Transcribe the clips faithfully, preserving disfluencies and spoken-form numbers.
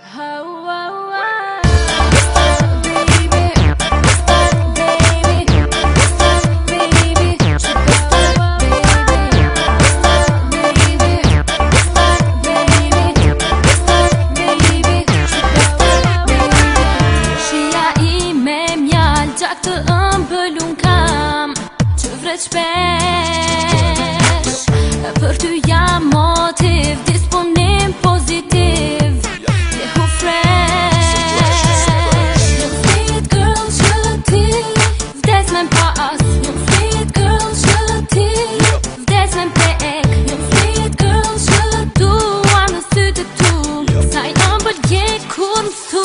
Shpesh për ty jam motiv, disponim pozitiv, je hu fresh. Një fit girl që ti vdes me pas, një fit girl që ti vdes me pek, një fit girl që dua në sytë tu, sa i ëmbël je kur më thu.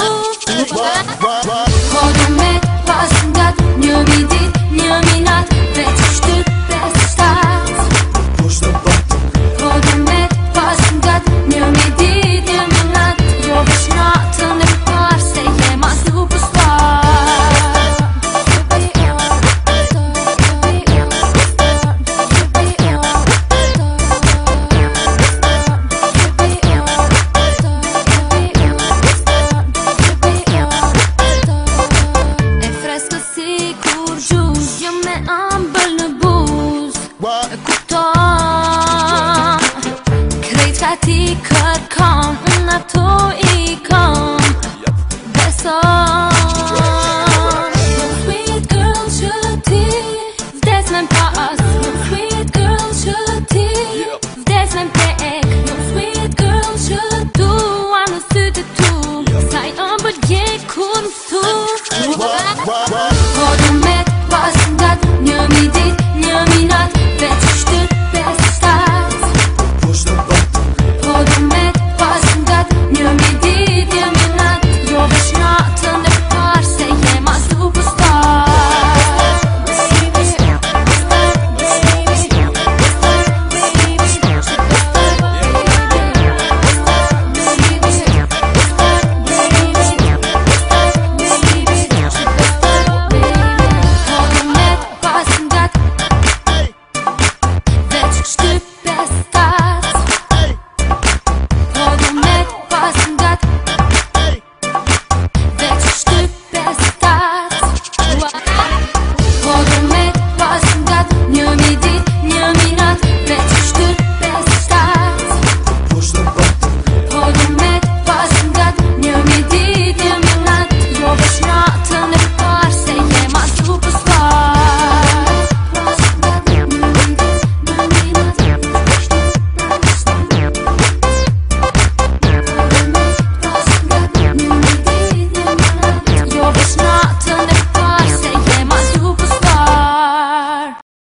Hodë me pas ngat, një vidit, një minat, veç shtyp pes shtat. Hodë me pas ngat, një midit, një minat, jo veç natën e par, se je ma superstar. E freskë si kur gjuz, jëm me ambël në buz. E kupton, krejt ka ti kërkon, unë ato i